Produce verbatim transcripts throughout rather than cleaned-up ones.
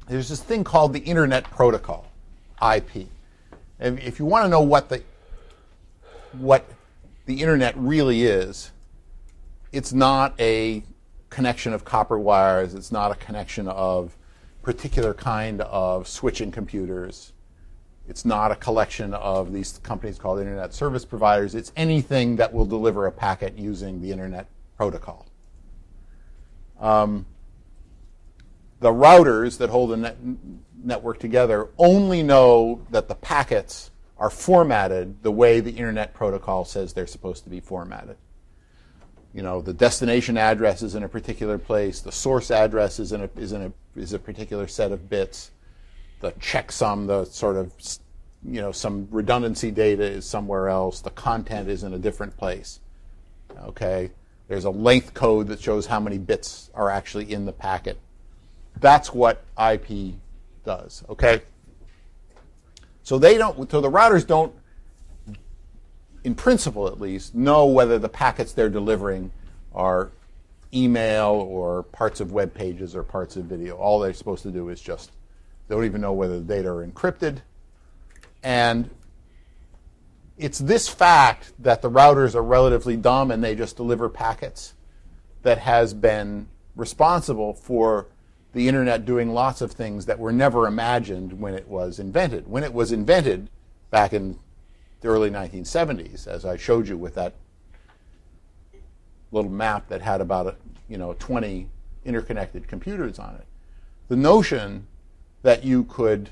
there's this thing called the Internet Protocol, I P. And if you want to know what the what the Internet really is, it's not a connection of copper wires. It's not a connection of particular kind of switching computers. It's not a collection of these companies called Internet Service Providers. It's anything that will deliver a packet using the Internet Protocol. Um, the routers that hold the net network together only know that the packets are formatted the way the Internet Protocol says they're supposed to be formatted. You know, the destination address is in a particular place. The source address is in a is in a is a particular set of bits. The checksum, the sort of, you know, some redundancy data is somewhere else. The content is in a different place. Okay, there's a length code that shows how many bits are actually in the packet. That's what I P does. Okay, so they don't. So the routers don't, in principle at least, know whether the packets they're delivering are email or parts of web pages or parts of video. All they're supposed to do is just, they don't even know whether the data are encrypted. And it's this fact that the routers are relatively dumb and they just deliver packets that has been responsible for the Internet doing lots of things that were never imagined when it was invented. When it was invented back in the early nineteen seventies, as I showed you with that little map that had about a, you know, twenty interconnected computers on it, the notion that you could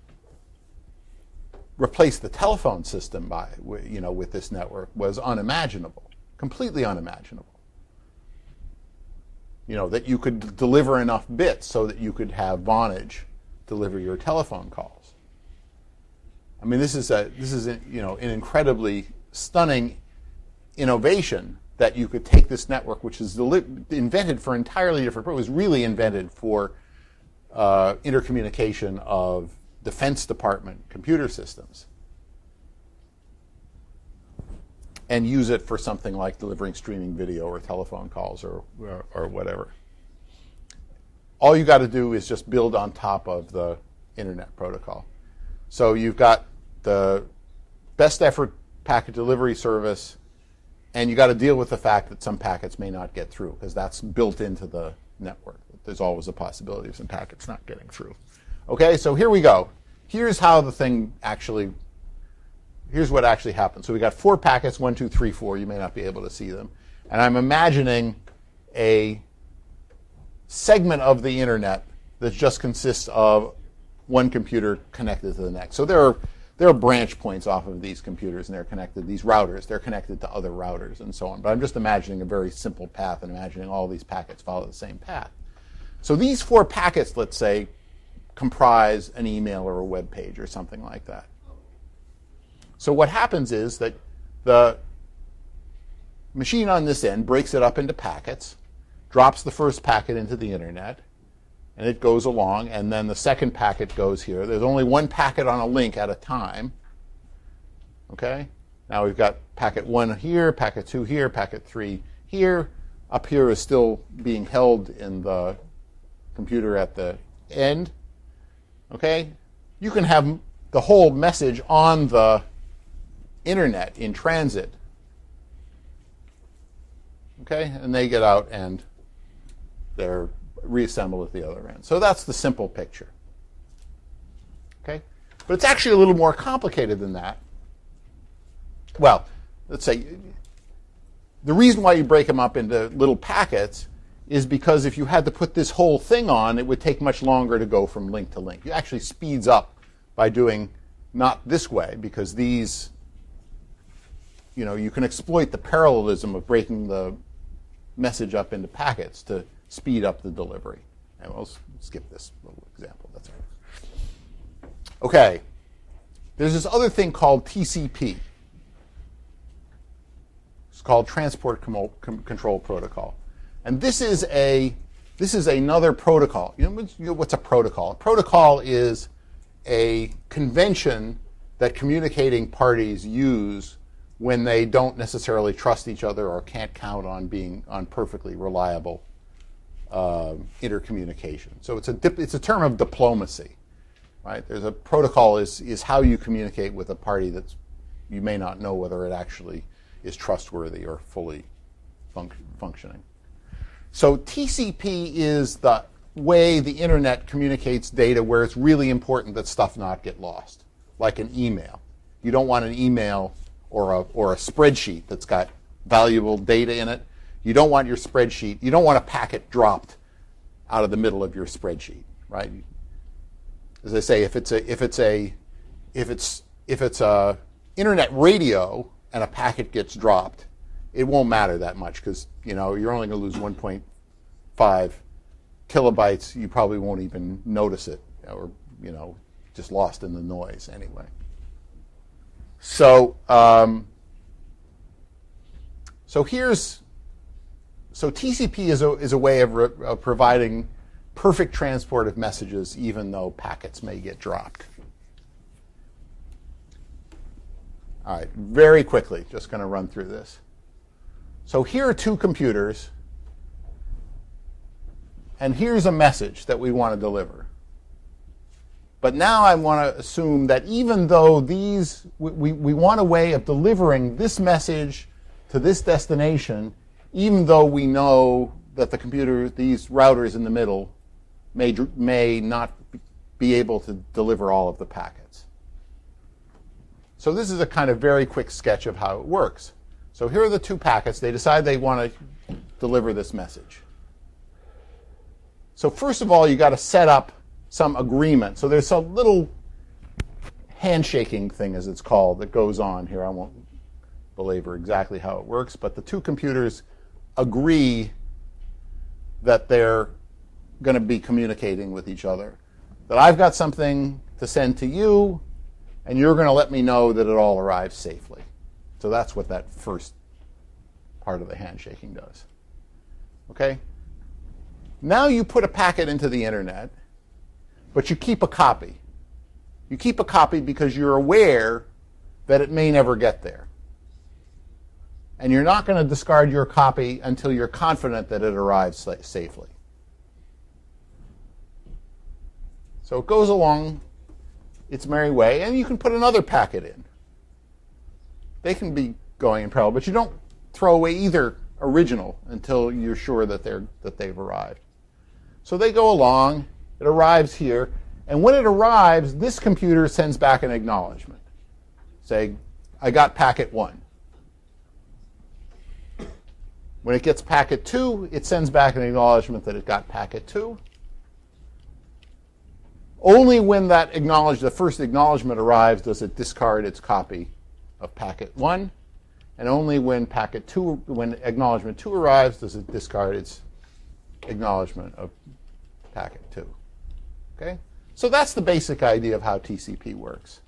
replace the telephone system by, you know, with this network was unimaginable, completely unimaginable. You know, that you could deliver enough bits so that you could have Vonage deliver your telephone calls. I mean, this is a this is a, you know, an incredibly stunning innovation that you could take this network, which is invented for entirely different purposes, was really invented for uh, intercommunication of Defense Department computer systems, and use it for something like delivering streaming video or telephone calls or or, or whatever. All you got to do is just build on top of the Internet Protocol. So you've got the best effort packet delivery service, and you got to deal with the fact that some packets may not get through, because that's built into the network. There's always a possibility of some packets not getting through. Okay, so here we go. Here's how the thing actually, here's what actually happens. So we got four packets, one, two, three, four. You may not be able to see them. And I'm imagining a segment of the Internet that just consists of one computer connected to the next. So there are there are branch points off of these computers, and they're connected, these routers, they're connected to other routers and so on. But I'm just imagining a very simple path and imagining all these packets follow the same path. So these four packets, let's say, comprise an email or a web page or something like that. So what happens is that the machine on this end breaks it up into packets, drops the first packet into the Internet, and it goes along, and then the second packet goes here. There's only one packet on a link at a time. Okay? Now we've got packet one here, packet two here, packet three here. Up here is still being held in the computer at the end. Okay? You can have the whole message on the Internet in transit. Okay? And they get out and they're reassembled at the other end. So that's the simple picture. Okay? But it's actually a little more complicated than that. Well, let's say the reason why you break them up into little packets is because if you had to put this whole thing on, it would take much longer to go from link to link. It actually speeds up by doing not this way, because these, you know, you can exploit the parallelism of breaking the message up into packets to speed up the delivery. And we'll skip this little example. That's all right. Okay. There's this other thing called T C P. It's called Transport Control Protocol. And this is a this is another protocol. You know, you know what's a protocol? A protocol is a convention that communicating parties use when they don't necessarily trust each other or can't count on being on perfectly reliable uh, intercommunication. So it's a dip, it's a term of diplomacy, right? There's a protocol is is how you communicate with a party that's you may not know whether it actually is trustworthy or fully func- functioning. So T C P is the way the internet communicates data where it's really important that stuff not get lost, like an email. You don't want an email or a or a spreadsheet that's got valuable data in it. You don't want your spreadsheet, you don't want a packet dropped out of the middle of your spreadsheet, right? As I say, if it's a if it's a if it's if it's a internet radio and a packet gets dropped, it won't matter that much because you know you're only going to lose one point five kilobytes. You probably won't even notice it, or you know, just lost in the noise anyway. So, um, so here's so T C P is a is a way of, re, of providing perfect transport of messages, even though packets may get dropped. All right, very quickly, just going to run through this. So here are two computers, and here's a message that we want to deliver. But now I want to assume that even though these, we, we, we want a way of delivering this message to this destination, even though we know that the computer, these routers in the middle, may, may not be able to deliver all of the packets. So this is a kind of very quick sketch of how it works. So here are the two packets. They decide they want to deliver this message. So first of all, you got to set up some agreement. So there's a little handshaking thing, as it's called, that goes on here. I won't belabor exactly how it works, but the two computers agree that they're going to be communicating with each other. That I've got something to send to you, and you're going to let me know that it all arrives safely. So that's what that first part of the handshaking does. Okay? Now you put a packet into the internet, but you keep a copy. You keep a copy because you're aware that it may never get there. And you're not going to discard your copy until you're confident that it arrives safely. So it goes along its merry way, and you can put another packet in. They can be going in parallel, but you don't throw away either original until you're sure that they're that they've arrived. So they go along, it arrives here, and when it arrives, this computer sends back an acknowledgement. Say, I got packet one. When it gets packet two, it sends back an acknowledgement that it got packet two. Only when that acknowledge, the first acknowledgement arrives does it discard its copy of packet one, and only when packet two, when acknowledgement two arrives, does it discard its acknowledgement of packet two. Okay? So that's the basic idea of how T C P works.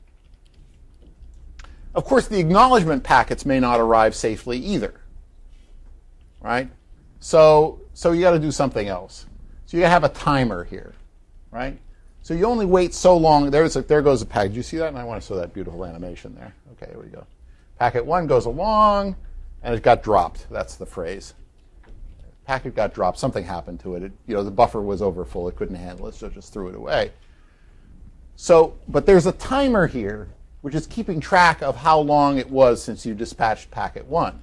Of course, the acknowledgement packets may not arrive safely either. Right? So, so you got to do something else. So you got to have a timer here. Right? So you only wait so long. There's a, there goes a packet. Did you see that? And I want to show that beautiful animation there. Okay, here we go. Packet one goes along, and it got dropped. That's the phrase. Packet got dropped. Something happened to it. It you know, the buffer was overfull. It couldn't handle it, so it just threw it away. So, but there's a timer here, which is keeping track of how long it was since you dispatched packet one.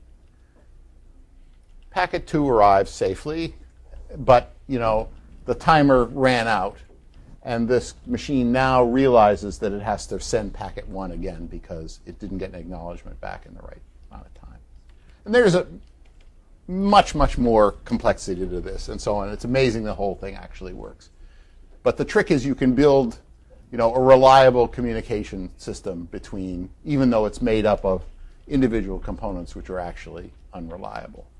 Packet two arrives safely, but you know the timer ran out. And this machine now realizes that it has to send packet one again because it didn't get an acknowledgement back in the right amount of time. And there's a much, much more complexity to this and so on. It's amazing the whole thing actually works. But the trick is you can build, you know, a reliable communication system between, even though it's made up of individual components which are actually unreliable.